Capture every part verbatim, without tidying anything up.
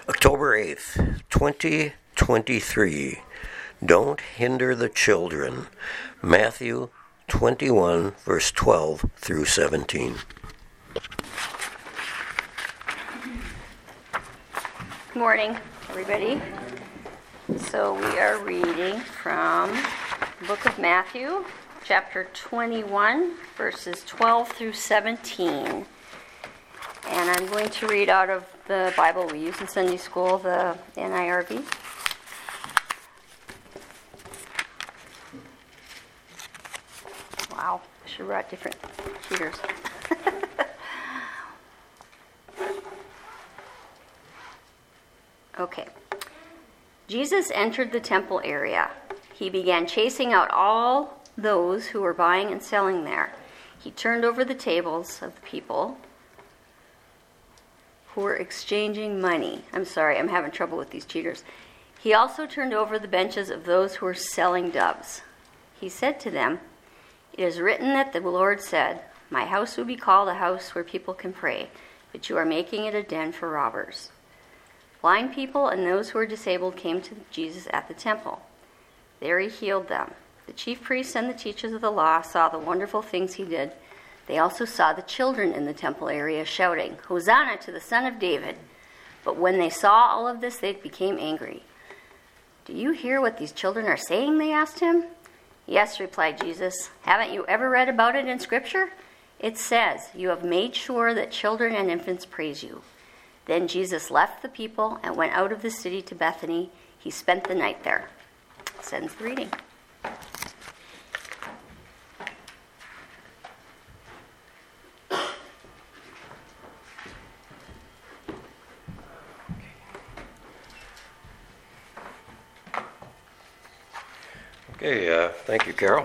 October eighth, twenty twenty-three. Don't hinder the children. Matthew twenty-one, verse twelve through seventeen. Good morning, everybody. So we are reading from the book of Matthew, chapter twenty-one, verses twelve through seventeen. And I'm going to read out of the Bible we use in Sunday school, the N I R V. Wow, I should have brought different cheaters. Okay. Jesus entered the temple area. He began chasing out all those who were buying and selling there. He turned over the tables of the people who were exchanging money. I'm sorry, I'm having trouble with these cheaters. He also turned over the benches of those who were selling doves. He said to them, "It is written that the Lord said, 'My house will be called a house where people can pray,' but you are making it a den for robbers." Blind people and those who were disabled came to Jesus at the temple. There he healed them. The chief priests and the teachers of the law saw the wonderful things he did. They also saw the children in the temple area shouting, "Hosanna to the Son of David." But when they saw all of this, they became angry. "Do you hear what these children are saying?" they asked him. "Yes," replied Jesus. "Haven't you ever read about it in Scripture? It says, 'You have made sure that children and infants praise you.'" Then Jesus left the people and went out of the city to Bethany. He spent the night there. Ends the reading. Okay, uh, thank you, Carol.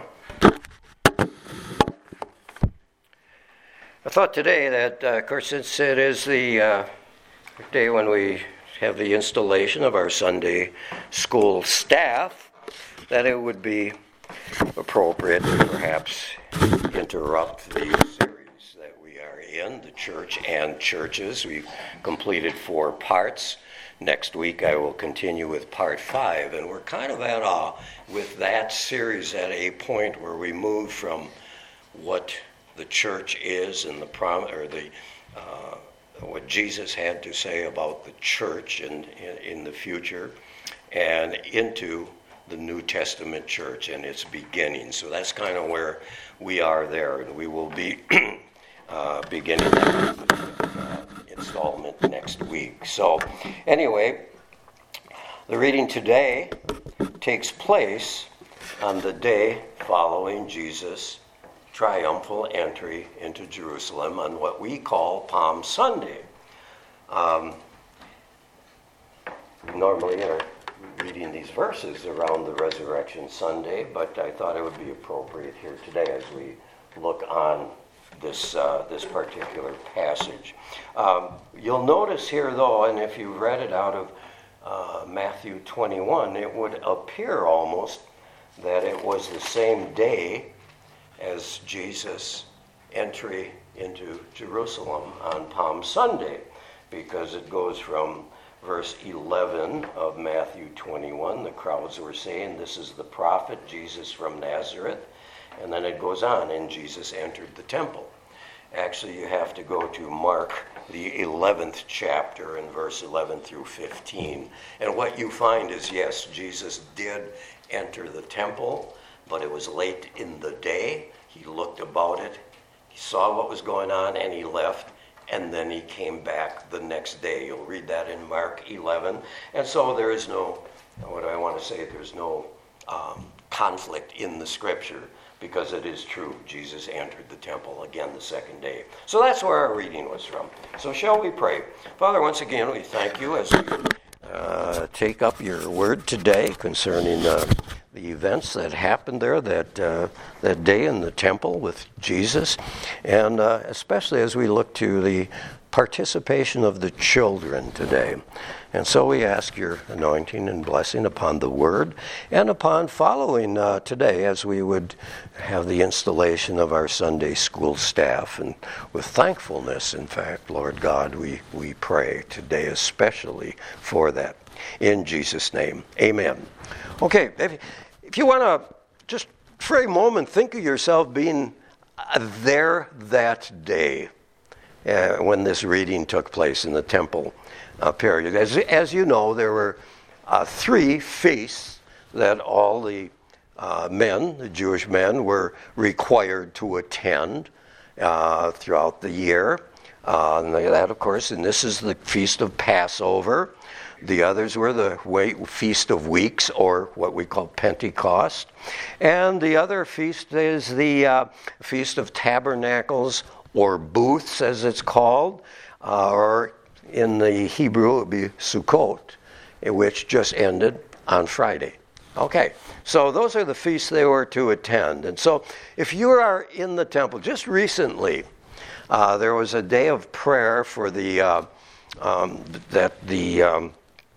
I thought today that, uh, of course, since it is the uh, day when we have the installation of our Sunday school staff, that it would be appropriate to perhaps interrupt the series that we are in, the church and churches. We've completed four parts. Next week I will continue with part five, and we're kind of at a, with that series at a point where we move from what the church is and the prom or the uh, what Jesus had to say about the church in, in in the future, and into the New Testament church and its beginning. So that's kind of where we are there, and we will be uh, beginning that uh, installment next week. So anyway, the reading today takes place on the day following Jesus' triumphal entry into Jerusalem on what we call Palm Sunday. Um, normally are reading these verses around the Resurrection Sunday, but I thought it would be appropriate here today as we look on this uh, this particular passage. Um, you'll notice here, though, and if you read it out of uh, Matthew twenty-one, it would appear almost that it was the same day as Jesus' entry into Jerusalem on Palm Sunday, because it goes from verse eleven of Matthew twenty-one. The crowds were saying, "This is the prophet Jesus from Nazareth." And then it goes on, and Jesus entered the temple. Actually, you have to go to Mark, the eleventh chapter, in verse eleven through fifteen. And what you find is, yes, Jesus did enter the temple, but it was late in the day. He looked about it, he saw what was going on, and he left. And then he came back the next day. You'll read that in Mark eleven. And so there is no, what do I want to say, there's no um, conflict in the scripture, because it is true. Jesus entered the temple again the second day. So that's where our reading was from. So shall we pray? Father, once again, we thank you as we uh, take up your word today concerning uh, the events that happened there that uh, that day in the temple with Jesus, and uh, especially as we look to the participation of the children today. And so we ask your anointing and blessing upon the word and upon following uh, today as we would have the installation of our Sunday school staff. And with thankfulness, in fact, Lord God, we, we pray today especially for that. In Jesus' name, amen. Okay, if, if you want to just for a moment think of yourself being there that day uh, when this reading took place in the temple uh, period. As, as you know, there were uh, three feasts that all the uh, men, the Jewish men, were required to attend uh, throughout the year. Uh, and that, of course, and this is the Feast of Passover. The others were the Feast of Weeks, or what we call Pentecost. And the other feast is the uh, Feast of Tabernacles, or Booths, as it's called, uh, or in the Hebrew it would be Sukkot, which just ended on Friday. Okay, so those are the feasts they were to attend. And so if you are in the temple, just recently, uh, there was a day of prayer for the, uh, um, that the um,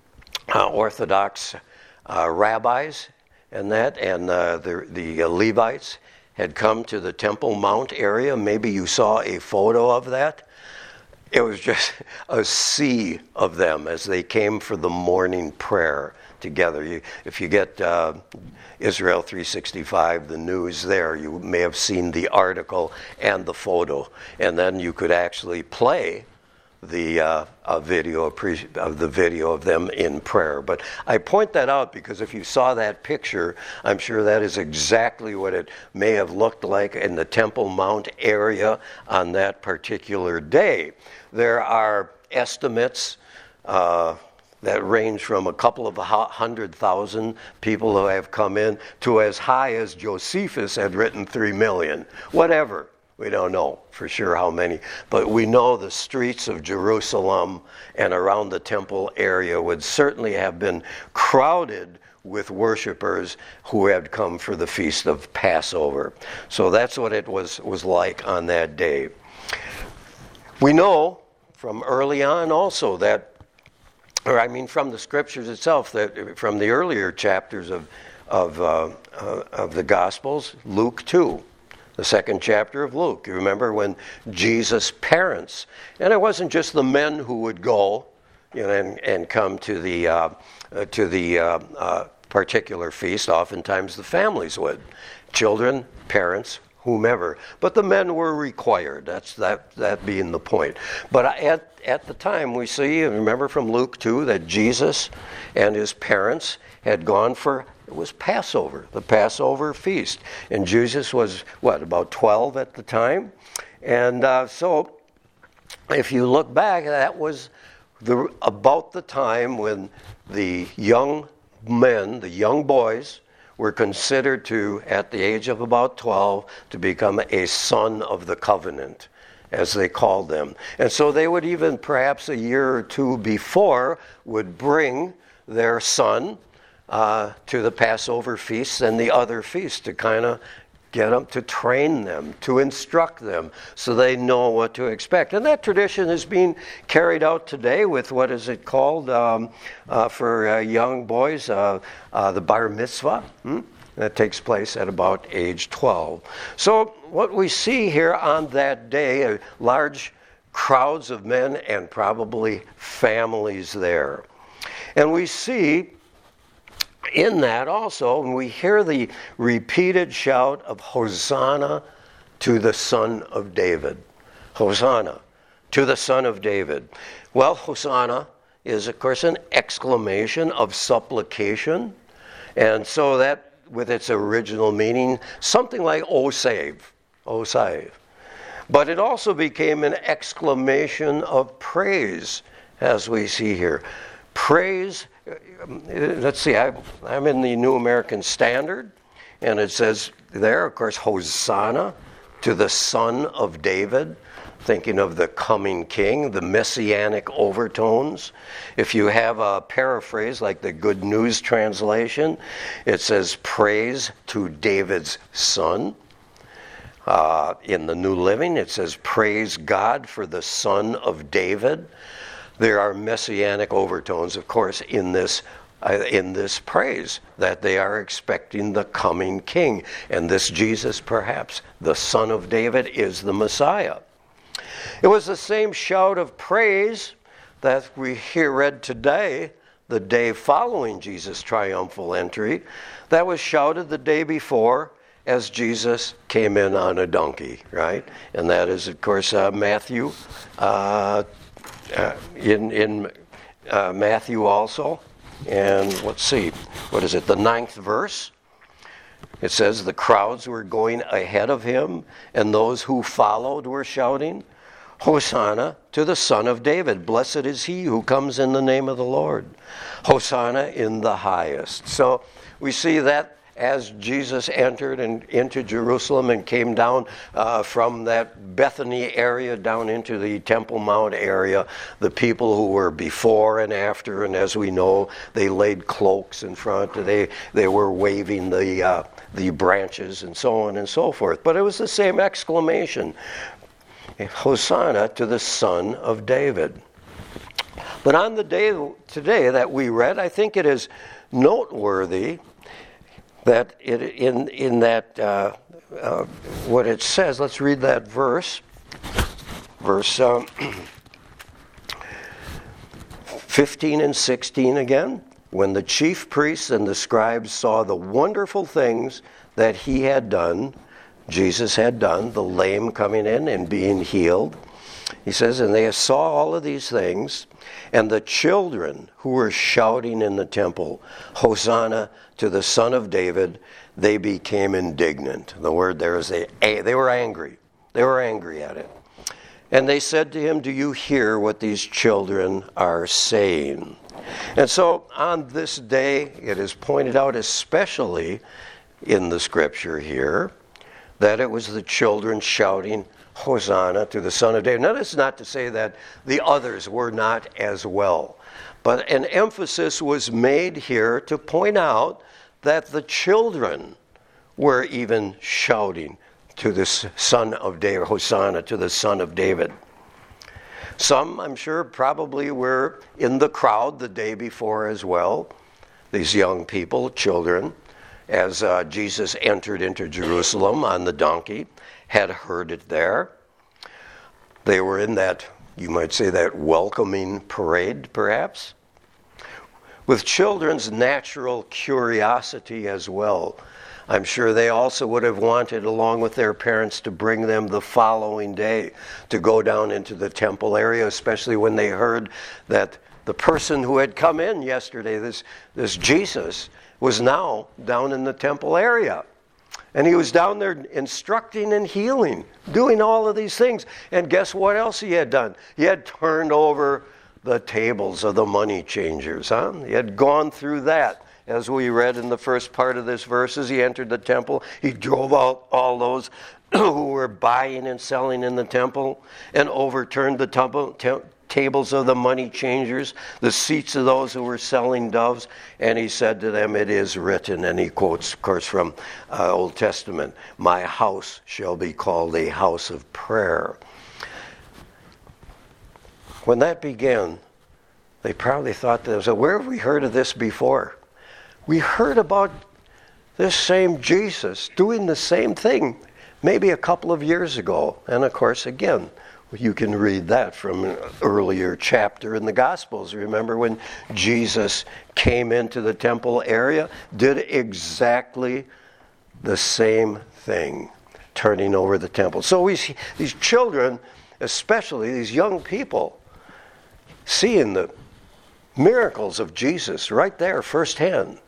uh, Orthodox uh, rabbis and that, and uh, the, the uh, Levites had come to the Temple Mount area. Maybe you saw a photo of that. It was just a sea of them as they came for the morning prayer together. You, if you get uh, Israel three sixty-five, the news there, you may have seen the article and the photo. And then you could actually play the uh, a video of the video of them in prayer. But I point that out because if you saw that picture, I'm sure that is exactly what it may have looked like in the Temple Mount area on that particular day. There are estimates uh, that range from a couple of hundred thousand people who have come in to as high as Josephus had written three million. Whatever. We don't know for sure how many, but we know the streets of Jerusalem and around the temple area would certainly have been crowded with worshipers who had come for the Feast of Passover. So that's what it was, was like on that day. We know from early on also that, or I mean from the scriptures itself, that from the earlier chapters of, of, uh, uh, of the Gospels, Luke two. The second chapter of Luke. You remember when Jesus' parents, and it wasn't just the men who would go, you know, and, and come to the uh, uh, to the uh, uh, particular feast. Oftentimes the families would, children, parents, whomever. But the men were required. That's that that being the point. But at at the time we see, remember from Luke two, that Jesus and his parents had gone for. It was Passover, the Passover feast. And Jesus was, what, about twelve at the time? And uh, so if you look back, that was the, about the time when the young men, the young boys, were considered to, at the age of about twelve, to become a son of the covenant, as they called them. And so they would even, perhaps a year or two before, would bring their son Uh, to the Passover feasts and the other feasts to kind of get them, to train them, to instruct them so they know what to expect. And that tradition is being carried out today with what is it called um, uh, for uh, young boys, uh, uh, the bar mitzvah. Hmm? That takes place at about age twelve. So what we see here on that day, uh, large crowds of men and probably families there. And we see in that also, and we hear the repeated shout of Hosanna to the Son of David. Hosanna to the Son of David. Well, Hosanna is, of course, an exclamation of supplication. And so that, with its original meaning, something like, oh, save, oh, save. But it also became an exclamation of praise, as we see here. Praise. Let's see, I, I'm in the New American Standard, and it says there, of course, Hosanna to the Son of David, thinking of the coming king, the messianic overtones. If you have a paraphrase like the Good News Translation, it says praise to David's son. Uh, in the New Living, it says, praise God for the Son of David. There are messianic overtones, of course, in this uh, in this praise, that they are expecting the coming king. And this Jesus, perhaps, the Son of David, is the Messiah. It was the same shout of praise that we hear read today, the day following Jesus' triumphal entry, that was shouted the day before as Jesus came in on a donkey, right? And that is, of course, uh, Matthew, uh, uh, in, in uh, Matthew also. And let's see, what is it, the ninth verse? It says, the crowds were going ahead of him, and those who followed were shouting, Hosanna to the Son of David. Blessed is he who comes in the name of the Lord. Hosanna in the highest. So we see that as Jesus entered in, into Jerusalem and came down uh, from that Bethany area down into the Temple Mount area, the people who were before and after, and as we know, they laid cloaks in front. They they were waving the uh, the branches and so on and so forth. But it was the same exclamation, Hosanna to the Son of David. But on the day today that we read, I think it is noteworthy that it, in in that uh, uh, what it says. Let's read that verse, verse um, fifteen and sixteen again. When the chief priests and the scribes saw the wonderful things that he had done, Jesus had done, the lame coming in and being healed, he says, and they saw all of these things, and the children who were shouting in the temple, Hosanna to the Son of David, they became indignant. The word there is they, they were angry. They were angry at it. And they said to him, do you hear what these children are saying? And so on this day, it is pointed out especially in the scripture here, that it was the children shouting, Hosanna to the Son of David. Now, that's not to say that the others were not as well. But an emphasis was made here to point out that the children were even shouting to the Son of David, Hosanna to the Son of David. Some, I'm sure, probably were in the crowd the day before as well. These young people, children, as uh, Jesus entered into Jerusalem on the donkey, had heard it there. They were in that, you might say, that welcoming parade, perhaps, with children's natural curiosity as well. I'm sure they also would have wanted, along with their parents, to bring them the following day to go down into the temple area, especially when they heard that the person who had come in yesterday, this, this Jesus, was now down in the temple area. And he was down there instructing and healing, doing all of these things. And guess what else he had done? He had turned over the tables of the money changers. Huh? He had gone through that. As we read in the first part of this verse, as he entered the temple, he drove out all those who were buying and selling in the temple and overturned the temple, te- tables of the money changers, the seats of those who were selling doves. And he said to them, it is written, and he quotes, of course, from uh, Old Testament, my house shall be called a house of prayer. When that began, they probably thought to themselves, where have we heard of this before? We heard about this same Jesus doing the same thing maybe a couple of years ago. And of course, again, you can read that from an earlier chapter in the Gospels. Remember when Jesus came into the temple area, did exactly the same thing, turning over the temple. So we see these children, especially these young people, seeing the miracles of Jesus right there firsthand.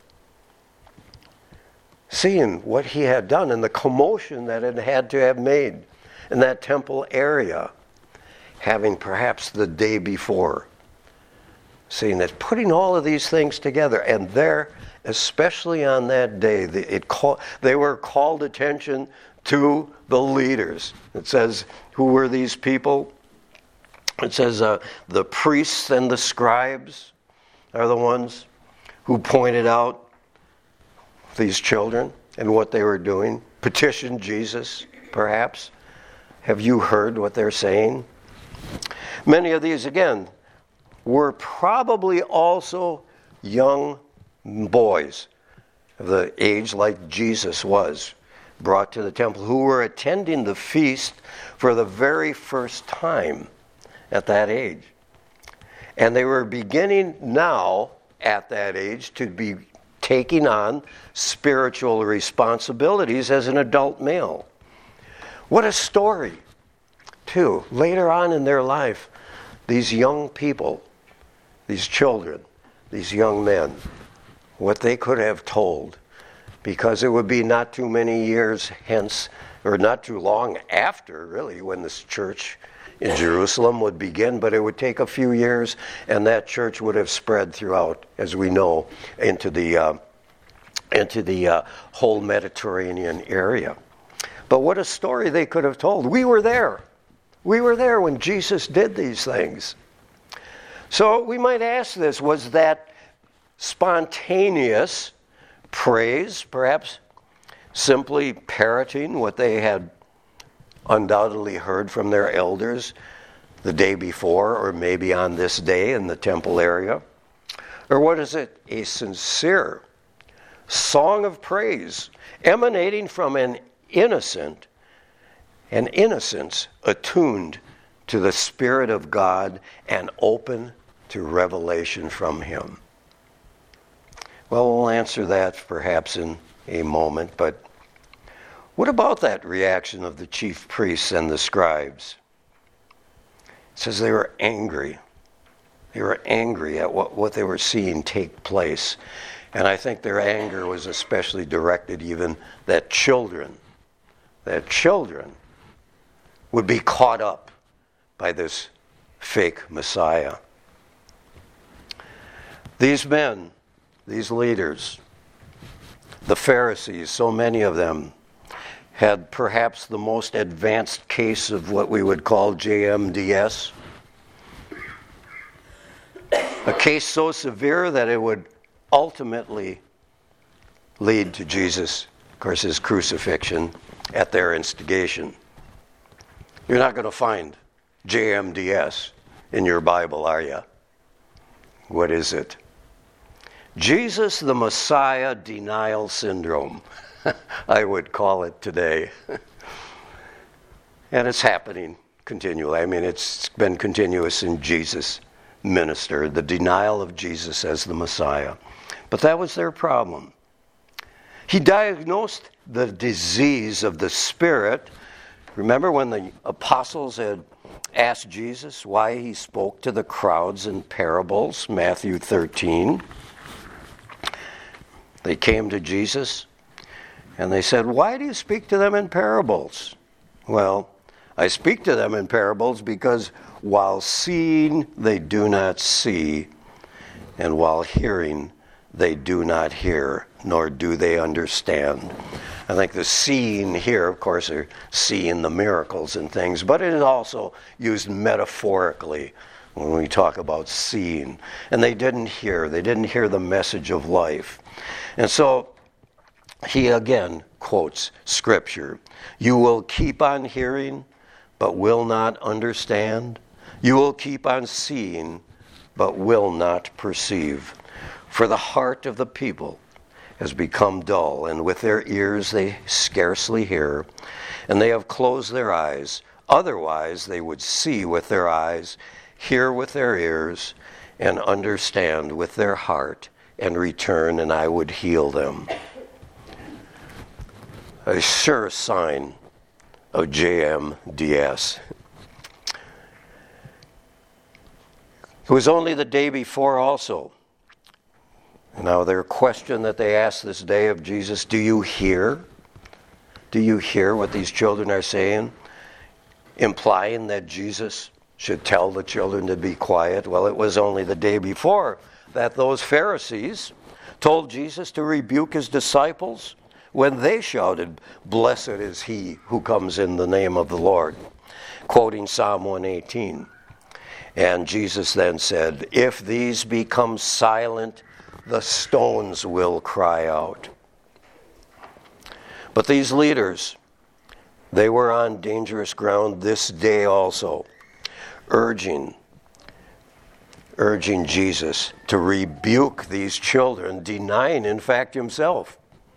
Seeing what he had done and the commotion that it had to have made in that temple area, having perhaps the day before. Seeing that, putting all of these things together, and there, especially on that day, it call, they were called attention to the leaders. It says, who were these people? It says uh, the priests and the scribes are the ones who pointed out these children and what they were doing, petitioned Jesus perhaps? Have you heard what they're saying? Many of these, again, were probably also young boys of the age like Jesus was, brought to the temple, who were attending the feast for the very first time at that age. And they were beginning now, at that age, to be taking on spiritual responsibilities as an adult male. What a story, too. Later on in their life, these young people, these children, these young men, what they could have told, because it would be not too many years hence, or not too long after, really, when this church in Jerusalem would begin, but it would take a few years, and that church would have spread throughout, as we know, into the uh, into the uh, whole Mediterranean area. But what a story they could have told. We were there. We were there when Jesus did these things. So we might ask this, was that spontaneous praise, perhaps simply parroting what they had undoubtedly heard from their elders the day before, or maybe on this day in the temple area? Or what is it? A sincere song of praise emanating from an innocent, an innocence attuned to the Spirit of God and open to revelation from Him? Well, we'll answer that perhaps in a moment, but what about that reaction of the chief priests and the scribes? It says they were angry. They were angry at what, what they were seeing take place. And I think their anger was especially directed even that children, that children would be caught up by this fake Messiah. These men, these leaders, the Pharisees, so many of them, had perhaps the most advanced case of what we would call J M D S. A case so severe that it would ultimately lead to Jesus, of course, his crucifixion at their instigation. You're not going to find J M D S in your Bible, are you? What is it? Jesus the Messiah denial syndrome, I would call it today. And it's happening continually. I mean, it's been continuous in Jesus' ministry, the denial of Jesus as the Messiah. But that was their problem. He diagnosed the disease of the Spirit. Remember when the apostles had asked Jesus why he spoke to the crowds in parables, Matthew thirteen. They came to Jesus and they said, "Why do you speak to them in parables?" Well, I speak to them in parables because while seeing they do not see, and while hearing they do not hear, nor do they understand. I think the seeing here, of course, are seeing the miracles and things, but it is also used metaphorically when we talk about seeing. And they didn't hear. They didn't hear the message of life. And so he again quotes Scripture. You will keep on hearing, but will not understand. You will keep on seeing, but will not perceive. For the heart of the people has become dull, and with their ears they scarcely hear, and they have closed their eyes. Otherwise they would see with their eyes, hear with their ears, and understand with their heart, and return, and I would heal them. A sure sign of J M D S. It was only the day before also. Now their question that they asked this day of Jesus, do you hear? Do you hear what these children are saying? Implying that Jesus should tell the children to be quiet. Well, it was only the day before that those Pharisees told Jesus to rebuke his disciples when they shouted, "Blessed is he who comes in the name of the Lord," quoting Psalm one eighteen. And Jesus then said, "If these become silent, the stones will cry out." But these leaders They were on dangerous ground this day also, urging, urging Jesus to rebuke these children, denying, in fact, himself.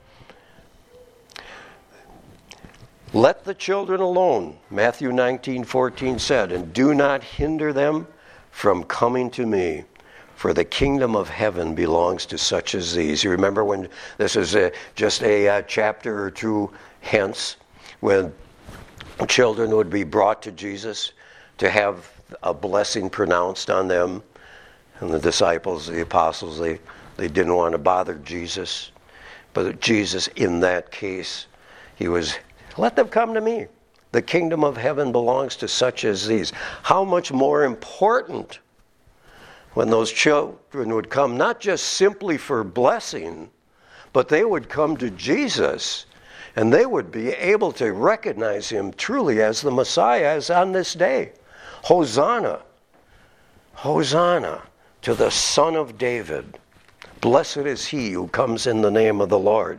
Let the children alone, Matthew nineteen fourteen said, and do not hinder them from coming to me, for the kingdom of heaven belongs to such as these. You remember when this is a, just a uh, chapter or two hence, when children would be brought to Jesus to have a blessing pronounced on them, and the disciples, the apostles, they, they didn't want to bother Jesus. But Jesus, in that case, he was, let them come to me. The kingdom of heaven belongs to such as these. How much more important when those children would come, not just simply for blessing, but they would come to Jesus, and they would be able to recognize him truly as the Messiah, as on this day. Hosanna, Hosanna to the Son of David. Blessed is he who comes in the name of the Lord.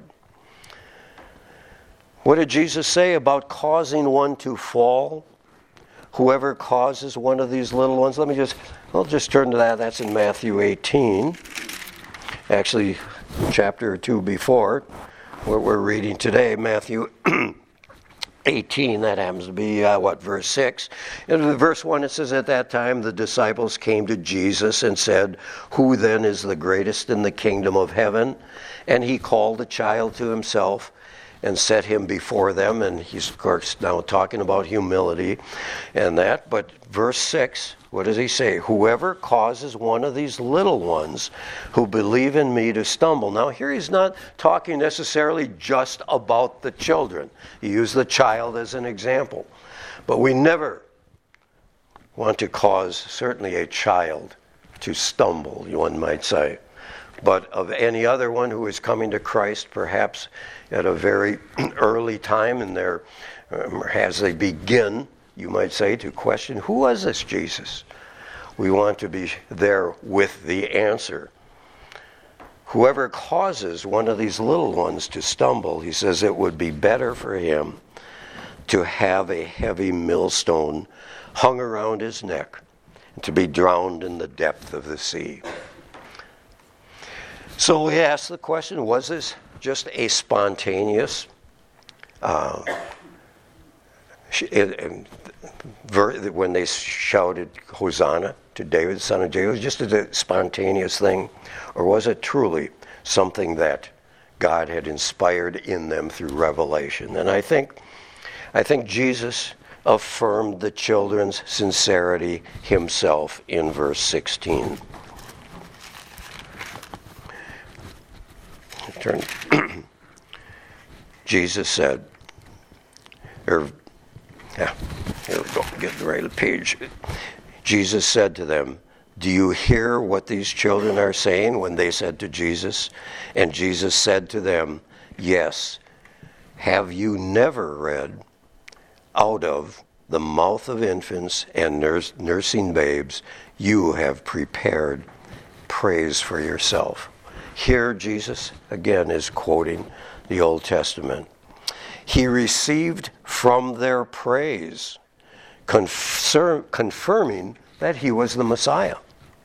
What did Jesus say about causing one to fall? Whoever causes one of these little ones. Let me just, I'll just turn to that. That's in Matthew eighteen. Actually, chapter or two before what we're reading today, Matthew eighteen. That happens to be, uh, what, verse six. In verse one, it says, at that time the disciples came to Jesus and said, who then is the greatest in the kingdom of heaven? And he called the child to himself and set him before them. And he's, of course, now talking about humility and that. But verse six, what does he say? Whoever causes one of these little ones who believe in me to stumble. Now here he's not talking necessarily just about the children. He used the child as an example. But we never want to cause, certainly a child, to stumble, one might say. But of any other one who is coming to Christ, perhaps at a very early time in their, um, as they begin, you might say, to question, who was this Jesus? We want to be there with the answer. Whoever causes one of these little ones to stumble, he says it would be better for him to have a heavy millstone hung around his neck and to be drowned in the depth of the sea. So we ask the question, was this just a spontaneous uh, when they shouted Hosanna to David, son of David, was just a spontaneous thing? Or was it truly something that God had inspired in them through revelation? And I think, I think Jesus affirmed the children's sincerity himself in verse sixteen. Turn. Jesus said, or, yeah, here we go, get the right page. Jesus said to them, do you hear what these children are saying? When they said to Jesus, and Jesus said to them, yes. Have you never read, out of the mouth of infants and nurse, nursing babes, you have prepared praise for yourself. Here, Jesus, again, is quoting the Old Testament. He received from their praise, confirm, confirming that he was the Messiah.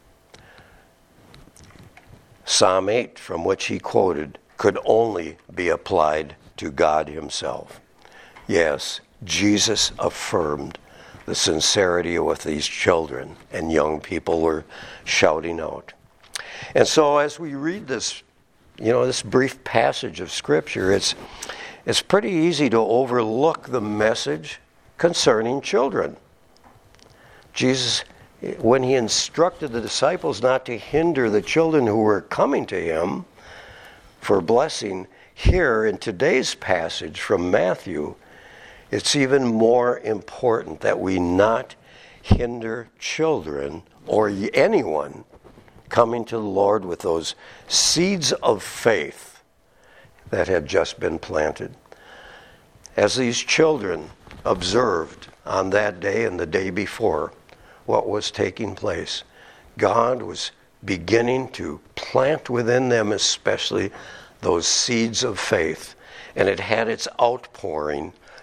Psalm eight, from which he quoted, could only be applied to God himself. Yes, Jesus affirmed the sincerity of what these children and young people were shouting out. And so as we read this, you know, this brief passage of Scripture, it's it's pretty easy to overlook the message concerning children. Jesus, when he instructed the disciples not to hinder the children who were coming to him for blessing, here in today's passage from Matthew, it's even more important that we not hinder children or anyone coming to the Lord with those seeds of faith that had just been planted. As these children observed on that day and the day before what was taking place, God was beginning to plant within them especially those seeds of faith, and it had its outpouring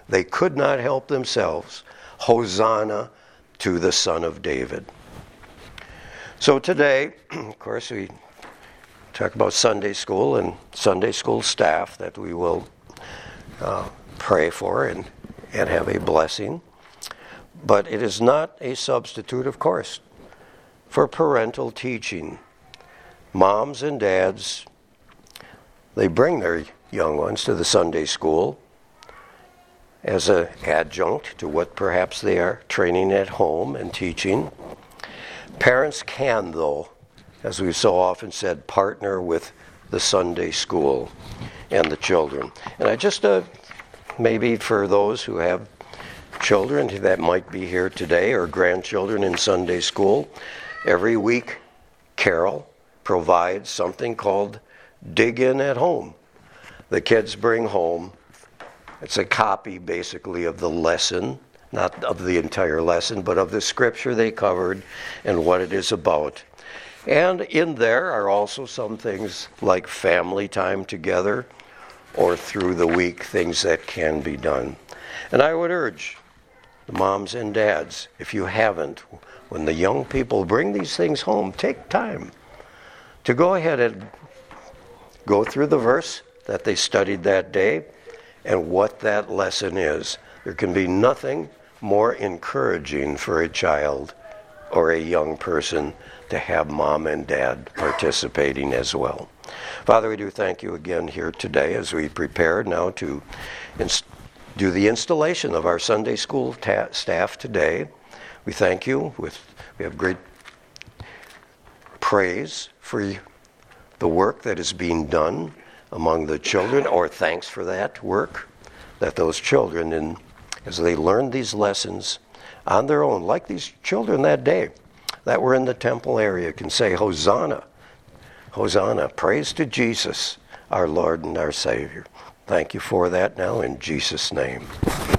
They could not help themselves. Hosanna to the Son of David. So today, of course, we talk about Sunday school and Sunday school staff that we will uh, pray for and, and have a blessing. But it is not a substitute, of course, for parental teaching. Moms and dads, they bring their young ones to the Sunday school as an adjunct to what perhaps they are training at home and teaching. Parents can, though, as we've so often said, partner with the Sunday school and the children. And I just, uh, maybe for those who have children that might be here today or grandchildren in Sunday school, every week Carol provides something called Dig In at Home. The kids bring home, it's a copy basically of the lesson, not of the entire lesson, but of the scripture they covered and what it is about. And in there are also some things like family time together or through the week, things that can be done. And I would urge the moms and dads, if you haven't, when the young people bring these things home, take time to go ahead and go through the verse that they studied that day and what that lesson is. There can be nothing more encouraging for a child or a young person to have mom and dad participating as well. Father, we do thank you again here today as we prepare now to inst- do the installation of our Sunday school ta- staff today. We thank you. With we have great praise for the work that is being done among the children, or thanks for that work, that those children, in, as they learn these lessons on their own, like these children that day that were in the temple area, can say, Hosanna, Hosanna, praise to Jesus, our Lord and our Savior. Thank you for that now in Jesus' name.